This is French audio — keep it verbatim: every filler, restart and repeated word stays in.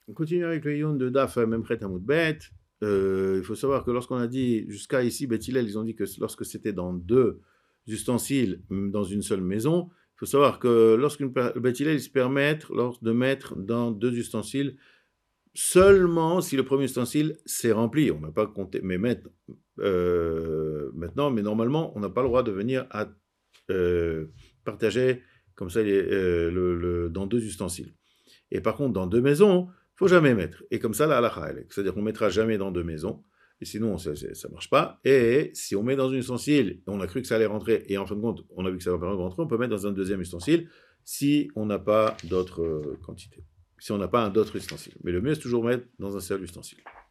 On continue avec le Iyun de Daf Memchet Amoud Bet. Euh, il faut savoir que lorsqu'on a dit jusqu'à ici, Beth Hillel, ils ont dit que lorsque c'était dans deux ustensiles dans une seule maison, il faut savoir que lorsqu'une Beth Hillel, ils se permettent de mettre dans deux ustensiles seulement si le premier ustensile s'est rempli. On n'a pas compté, mais mettre, euh, maintenant, mais normalement, on n'a pas le droit de venir à euh, partager comme ça les, euh, le, le, dans deux ustensiles. Et par contre, dans deux maisons, il ne faut jamais mettre. Et comme ça, la halakha, c'est-à-dire qu'on ne mettra jamais dans deux maisons, et sinon, ça ne marche pas. Et si on met dans un ustensile, on a cru que ça allait rentrer, et en fin de compte, on a vu que ça va pas rentrer, on peut mettre dans un deuxième ustensile si on n'a pas d'autres euh, quantités, si on n'a pas un d'autres ustensiles. Mais le mieux, c'est toujours mettre dans un seul ustensile.